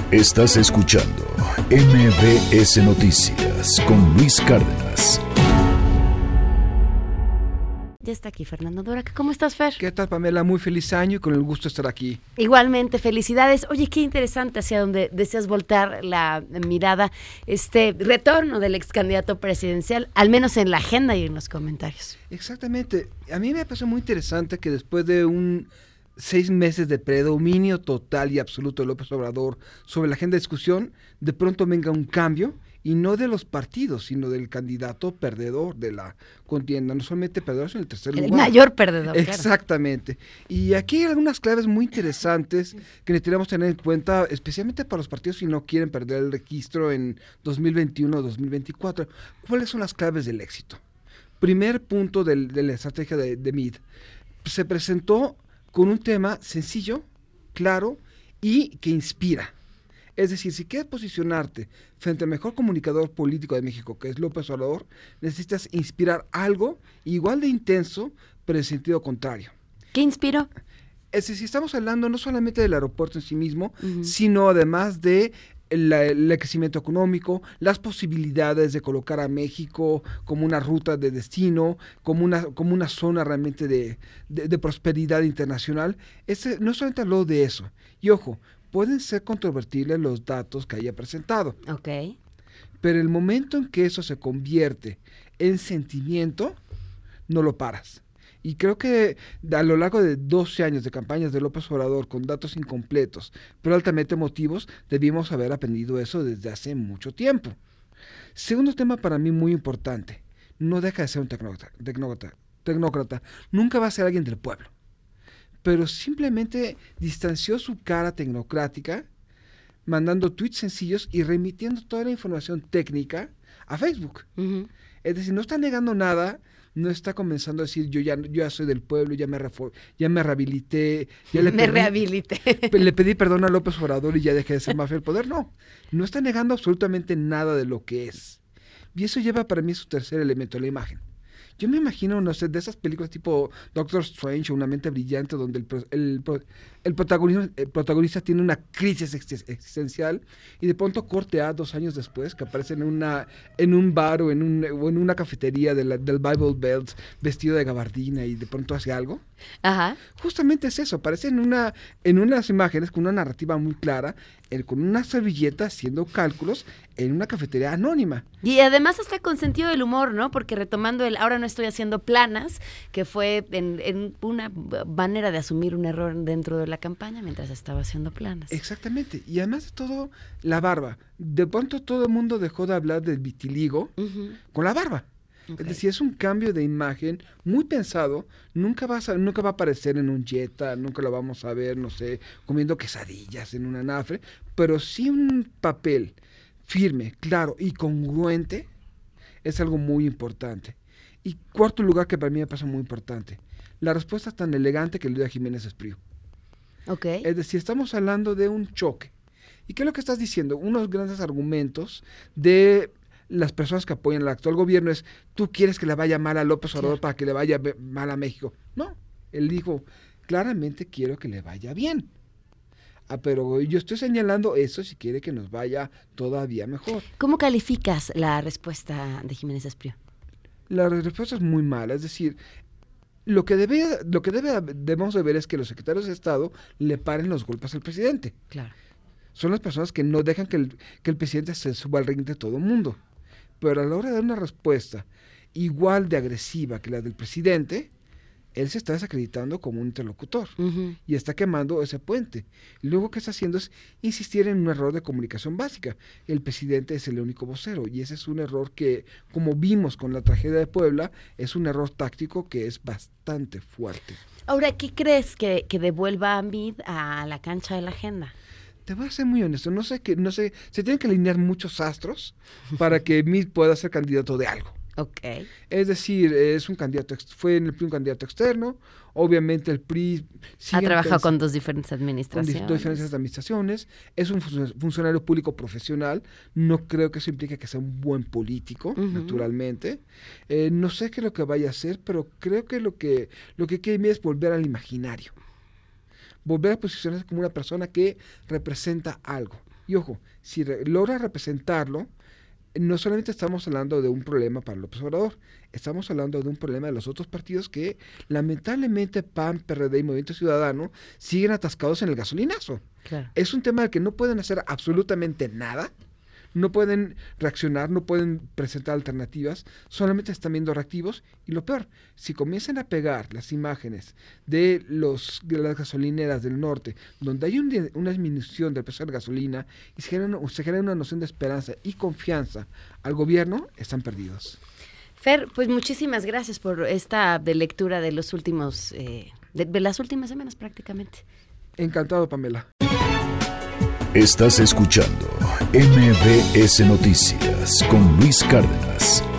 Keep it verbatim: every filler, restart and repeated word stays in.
Estás escuchando M B S Noticias con Luis Cárdenas. Ya está aquí Fernando Durack. ¿Cómo estás, Fer? ¿Qué tal, Pamela? Muy feliz año y con el gusto de estar aquí. Igualmente, felicidades. Oye, qué interesante hacia donde deseas voltar la mirada, este retorno del ex candidato presidencial, al menos en la agenda y en los comentarios. Exactamente. A mí me parece muy interesante que después de un seis meses de predominio total y absoluto de López Obrador sobre la agenda de discusión, de pronto venga un cambio, y no de los partidos, sino del candidato perdedor de la contienda, no solamente perdedor, sino el tercer lugar. El mayor perdedor. Exactamente. Claro. Y aquí hay algunas claves muy interesantes que necesitamos tener en cuenta, especialmente para los partidos si no quieren perder el registro en dos mil veintiuno o dos mil veinticuatro. ¿Cuáles son las claves del éxito? Primer punto del, de la estrategia de, de M I D. Se presentó con un tema sencillo, claro y que inspira. Es decir, si quieres posicionarte frente al mejor comunicador político de México, que es López Obrador, necesitas inspirar algo igual de intenso, pero en sentido contrario. ¿Qué inspiró? Es decir, estamos hablando no solamente del aeropuerto en sí mismo, uh-huh. sino además de el, el crecimiento económico, las posibilidades de colocar a México como una ruta de destino, como una, como una zona realmente de, de, de prosperidad internacional. Este, no solamente habló de eso. Y ojo, pueden ser controvertibles los datos que haya presentado. Ok. Pero el momento en que eso se convierte en sentimiento, no lo paras. Y creo que a lo largo de doce años de campañas de López Obrador con datos incompletos, pero altamente emotivos, debimos haber aprendido eso desde hace mucho tiempo. Segundo tema para mí muy importante, no deja de ser un tecnócrata, tecnócrata, tecnócrata. Nunca va a ser alguien del pueblo, pero simplemente distanció su cara tecnocrática, mandando tweets sencillos y remitiendo toda la información técnica a Facebook. Uh-huh. Es decir, no está negando nada, no está comenzando a decir yo ya, yo ya soy del pueblo, ya me, refor- ya me rehabilité. Ya le me pedí, rehabilité. Le pedí perdón a López Obrador y ya dejé de ser mafia del poder. No, no está negando absolutamente nada de lo que es. Y eso lleva para mí su tercer elemento, la imagen. Yo me imagino, no sé, de esas películas tipo Doctor Strange o Una mente brillante, donde el, el, el, protagonista, el protagonista tiene una crisis existencial y de pronto corte a dos años después, que aparece en, una, en un bar o en, un, o en una cafetería de la, del Bible Belt, vestido de gabardina y de pronto hace algo. Ajá. Justamente es eso, aparece en, una, en unas imágenes con una narrativa muy clara, el, con una servilleta haciendo cálculos en una cafetería anónima. Y además hasta con sentido del humor, ¿no? Porque retomando el ahora no estoy haciendo planas, que fue en, en una manera de asumir un error dentro de la campaña mientras estaba haciendo planas. Exactamente. Y además de todo, la barba. De pronto todo el mundo dejó de hablar del vitiligo uh-huh. con la barba. Okay. Es decir, es un cambio de imagen muy pensado, nunca va, a, nunca va a aparecer en un Jetta, nunca lo vamos a ver, no sé, comiendo quesadillas en una anafre, pero sí un papel firme, claro y congruente es algo muy importante. Y cuarto lugar que para mí me pasa muy importante, la respuesta tan elegante que le dio a Jiménez Espriu. Okay. Es decir, estamos hablando de un choque. ¿Y qué es lo que estás diciendo? Unos grandes argumentos de las personas que apoyan al actual gobierno es, tú quieres que le vaya mal a López Obrador claro. para que le vaya mal a México. No, él dijo, claramente quiero que le vaya bien. Ah, pero yo estoy señalando eso si quiere que nos vaya todavía mejor. ¿Cómo calificas la respuesta de Jiménez Espriu? La respuesta es muy mala, es decir, lo que debe, lo que debe, debemos de ver es que los secretarios de Estado le paren los golpes al presidente. Claro. Son las personas que no dejan que el, que el presidente se suba al ring de todo el mundo. Pero a la hora de dar una respuesta igual de agresiva que la del presidente, él se está desacreditando como un interlocutor uh-huh. y está quemando ese puente. Y luego que está haciendo es insistir en un error de comunicación básica. El presidente es el único vocero y ese es un error que, como vimos con la tragedia de Puebla, es un error táctico que es bastante fuerte. Ahora, ¿qué crees que, que devuelva a M I D a la cancha de la agenda? Te voy a ser muy honesto, no sé, que, no sé, se tienen que alinear muchos astros para que M I D pueda ser candidato de algo. Okay. Es decir, es un candidato, fue en el P R I un candidato externo, obviamente el P R I ha trabajado con dos diferentes administraciones. Con dos diferentes administraciones, es un funcionario público profesional, no creo que eso implique que sea un buen político, uh-huh. naturalmente. Eh, no sé qué es lo que vaya a hacer, pero creo que lo que lo que quiere es volver al imaginario. Volver a posicionarse como una persona que representa algo. Y ojo, si re- logra representarlo, no solamente estamos hablando de un problema para López Obrador, estamos hablando de un problema de los otros partidos que lamentablemente P A N, P R D y Movimiento Ciudadano siguen atascados en el gasolinazo. Claro. Es un tema del que no pueden hacer absolutamente nada, no pueden reaccionar, no pueden presentar alternativas, solamente están viendo reactivos. Y lo peor, si comienzan a pegar las imágenes de, los, de las gasolineras del norte, donde hay un, una disminución del precio de la gasolina y se genera, se genera una noción de esperanza y confianza al gobierno, están perdidos. Fer, pues muchísimas gracias por esta de lectura de los últimos, eh, de, de las últimas semanas prácticamente. Encantado, Pamela. Estás escuchando M B S Noticias con Luis Cárdenas.